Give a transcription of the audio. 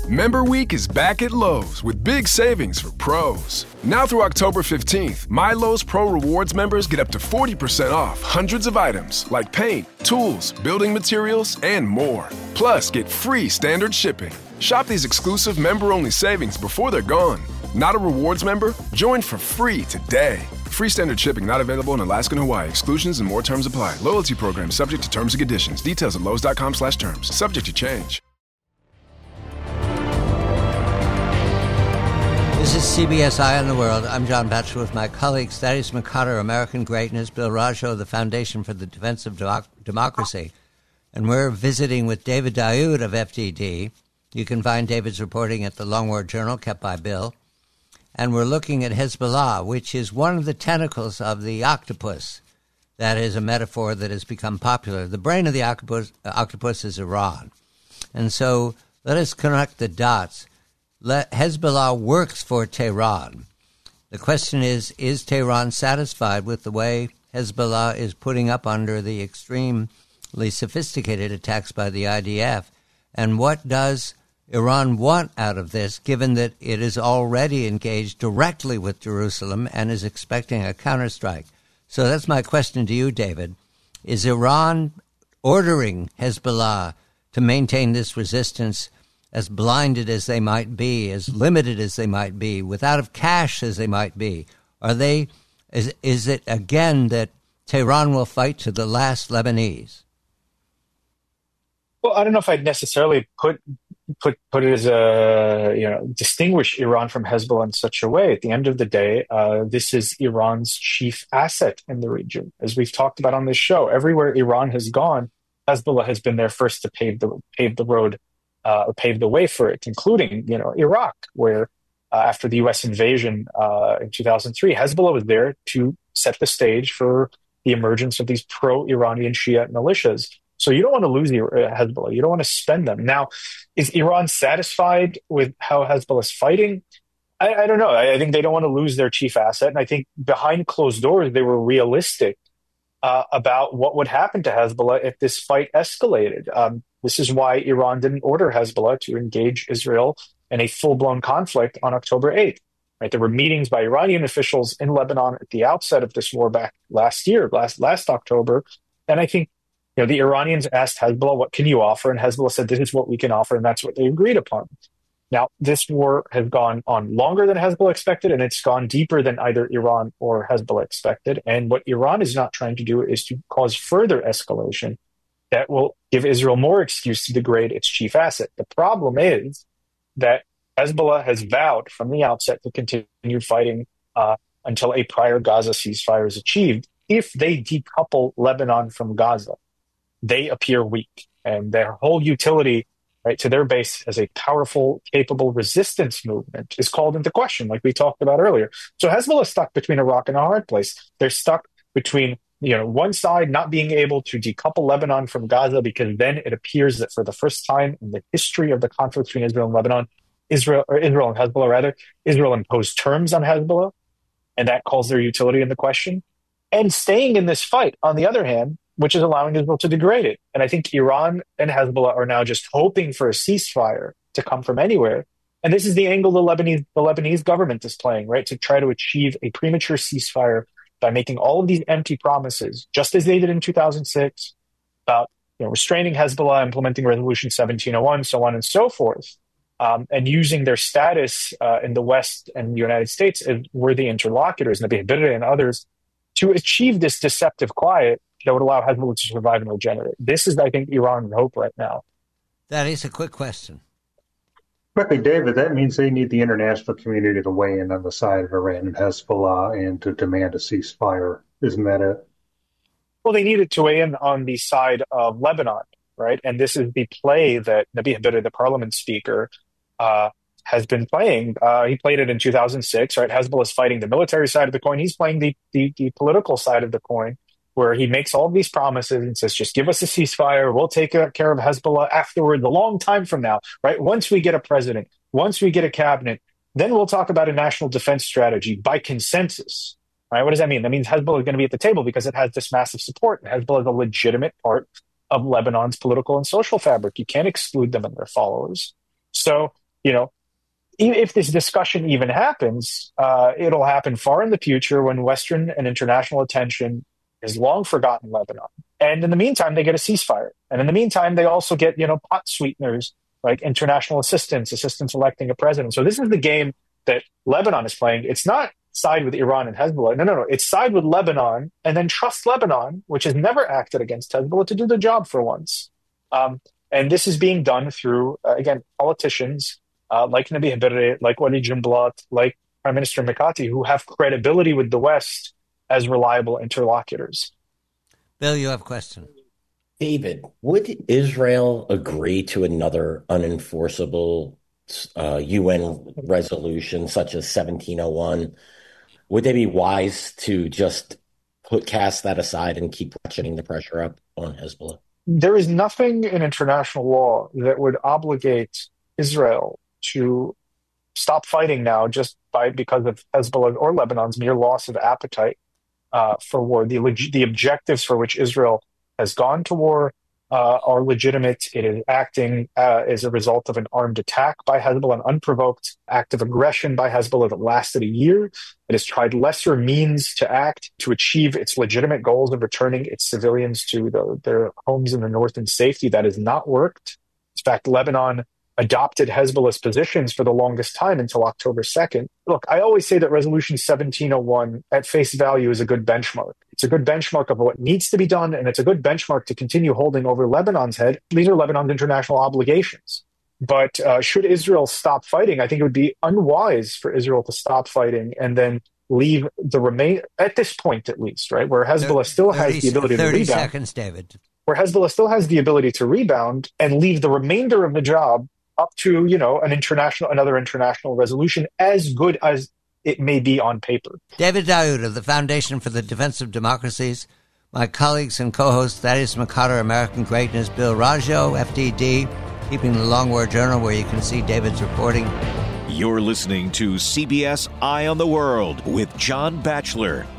Member Week is back at Lowe's with big savings for pros. Now through October 15th, My Lowe's Pro Rewards members get up to 40% off hundreds of items like paint, tools, building materials, and more. Plus, get free standard shipping. Shop these exclusive member-only savings before they're gone. Not a rewards member? Join for free today. Free standard shipping not available in Alaska and Hawaii. Exclusions and more terms apply. Loyalty program subject to terms and conditions. Details at lowes.com/terms. Subject to change. This is CBS Eye on the World. I'm John Batchelor with my colleagues Thaddeus McCotter, American Greatness, Bill Rajo, the Foundation for the Defense of Democracy. And we're visiting with David Daoud of FDD. You can find David's reporting at the Long War Journal, kept by Bill. And we're looking at Hezbollah, which is one of the tentacles of the octopus. That is a metaphor that has become popular. The brain of the octopus is Iran. And so let us connect the dots. Hezbollah works for Tehran. The question is Tehran satisfied with the way Hezbollah is putting up under the extremely sophisticated attacks by the IDF? And what does Iran want out of this, given that it is already engaged directly with Jerusalem and is expecting a counterstrike? So that's my question to you, David. Is Iran ordering Hezbollah to maintain this resistance, as blinded as they might be, as limited as they might be, without cash as they might be? Is it again that Tehran will fight to the last Lebanese? Well, I don't know if I'd necessarily put it as distinguish Iran from Hezbollah in such a way. At the end of the day, this is Iran's chief asset in the region. As we've talked about on this show, everywhere Iran has gone, Hezbollah has been there first to pave the road, pave the way for it, including, Iraq, where after the U.S. invasion in 2003, Hezbollah was there to set the stage for the emergence of these pro-Iranian Shia militias. So you don't want to lose Hezbollah. You don't want to spend them. Now, is Iran satisfied with how Hezbollah is fighting? I don't know. I think they don't want to lose their chief asset. And I think behind closed doors, they were realistic about what would happen to Hezbollah if this fight escalated. This is why Iran didn't order Hezbollah to engage Israel in a full-blown conflict on October 8th. Right? There were meetings by Iranian officials in Lebanon at the outset of this war back last October. And I think the Iranians asked Hezbollah, what can you offer? And Hezbollah said, this is what we can offer. And that's what they agreed upon. Now, this war has gone on longer than Hezbollah expected, and it's gone deeper than either Iran or Hezbollah expected. And what Iran is not trying to do is to cause further escalation that will give Israel more excuse to degrade its chief asset. The problem is that Hezbollah has vowed from the outset to continue fighting until a prior Gaza ceasefire is achieved. If they decouple Lebanon from Gaza, they appear weak, and their whole utility, right, to their base as a powerful, capable resistance movement is called into question, like we talked about earlier. So Hezbollah is stuck between a rock and a hard place. They're stuck between, one side not being able to decouple Lebanon from Gaza, because then it appears that for the first time in the history of the conflict between Israel and Lebanon, Israel and Hezbollah, Israel imposed terms on Hezbollah, and that calls their utility into question. And staying in this fight, on the other hand, which is allowing Israel to degrade it. And I think Iran and Hezbollah are now just hoping for a ceasefire to come from anywhere. And this is the angle the Lebanese government is playing, right, to try to achieve a premature ceasefire by making all of these empty promises, just as they did in 2006, about restraining Hezbollah, implementing Resolution 1701, so on and so forth, and using their status in the West and the United States as worthy interlocutors, Nabi Berri and others, to achieve this deceptive quiet that would allow Hezbollah to survive and regenerate. This is, I think, Iran's hope right now. That is a quick question. Quickly, David, that means they need the international community to weigh in on the side of Iran and Hezbollah and to demand a ceasefire. Isn't that it? Well, they needed to weigh in on the side of Lebanon, right? And this is the play that Nabi Berri, the parliament speaker, has been playing. He played it in 2006, right? Hezbollah is fighting the military side of the coin. He's playing the political side of the coin, where he makes all these promises and says, just give us a ceasefire. We'll take care of Hezbollah afterward, a long time from now, right? Once we get a president, once we get a cabinet, then we'll talk about a national defense strategy by consensus, right? What does that mean? That means Hezbollah is going to be at the table because it has this massive support. And Hezbollah is a legitimate part of Lebanon's political and social fabric. You can't exclude them and their followers. So if this discussion even happens, it'll happen far in the future when Western and international attention has long forgotten Lebanon. And in the meantime, they get a ceasefire. And in the meantime, they also get, pot sweeteners like international assistance electing a president. So this is the game that Lebanon is playing. It's not side with Iran and Hezbollah. No. It's side with Lebanon and then trust Lebanon, which has never acted against Hezbollah, to do the job for once. And this is being done through, again, politicians like Nabi Berri, like Walid Jumblat, like Prime Minister Mikati, who have credibility with the West as reliable interlocutors. Bill, you have a question. David, would Israel agree to another unenforceable UN resolution such as 1701? Would they be wise to just cast that aside and keep ratcheting the pressure up on Hezbollah? There is nothing in international law that would obligate Israel to stop fighting now just because of Hezbollah or Lebanon's mere loss of appetite for war. The objectives for which Israel has gone to war are legitimate. It is acting as a result of an armed attack by Hezbollah, an unprovoked act of aggression by Hezbollah that lasted a year. It has tried lesser means to act to achieve its legitimate goals of returning its civilians to their homes in the north in safety. That has not worked. In fact, Lebanon adopted Hezbollah's positions for the longest time until October 2nd. Look, I always say that Resolution 1701 at face value is a good benchmark. It's a good benchmark of what needs to be done, and it's a good benchmark to continue holding over Lebanon's head. These are Lebanon's international obligations. But should Israel stop fighting, I think it would be unwise for Israel to stop fighting and then leave at this point at least, right, where Hezbollah still has the ability to rebound. 30 seconds, David. Where Hezbollah still has the ability to rebound and leave the remainder of the job up to, another international resolution, as good as it may be on paper. David Daoud of the Foundation for the Defense of Democracies, my colleagues and co-hosts Thaddeus McCotter, American Greatness, Bill Raggio, FDD, Keeping the Long War Journal, where you can see David's reporting. You're listening to CBS Eye on the World with John Batchelor.